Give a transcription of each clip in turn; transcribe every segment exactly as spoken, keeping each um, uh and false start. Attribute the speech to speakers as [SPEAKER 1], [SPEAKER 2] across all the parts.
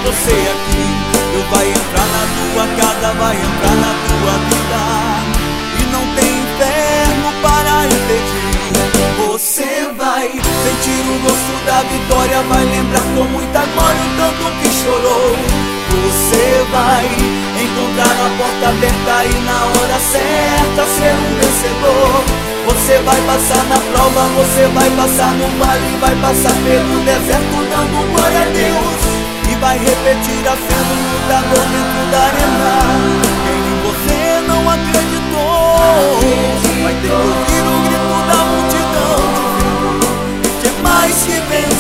[SPEAKER 1] você aqui. Deus vai entrar na tua casa, vai entrar na tua vida, e não tem inferno para impedir. Você vai sentir o gosto da vitória, vai lembrar com muita glória o tanto que chorou. Você vai encontrar a porta aberta e na hora certa ser um vencedor. Você vai passar na prova, você vai passar no vale, vai passar pelo deserto dando glória a Deus, e vai repetir a cena um lutador dentro da arena. Quem em você não acreditou vai ter que ouvir o grito da multidão dizendo: este é mais que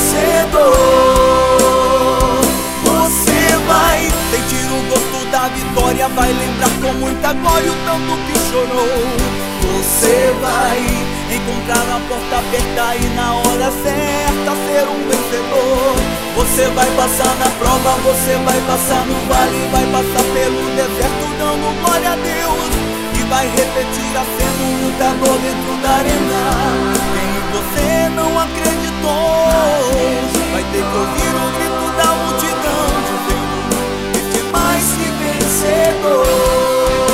[SPEAKER 1] vencedor. Você vai sentir o gosto da vitória, vai lembrar com muita glória o tanto que chorou. Você vai encontrar a porta aberta e na hora certa ser um vencedor. Você vai passar na prova, você vai passar no vale, vai passar pelo deserto dando glória a Deus, e vai repetir a cena um lutador dentro da arena. Quem em você não acreditou vai ter que ouvir o grito da multidão dizendo: este é mais que vencedor.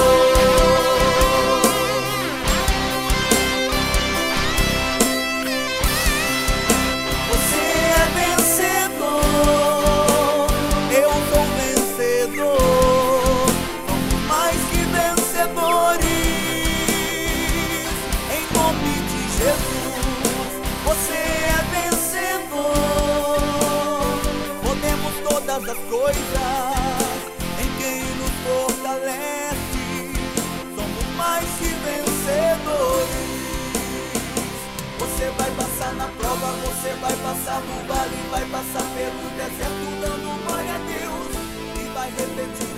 [SPEAKER 1] Todas as coisas em quem nos fortalece, somos mais que vencedores. Você vai passar na prova, você vai passar no vale, vai passar pelo deserto dando glória a Deus, e vai repetir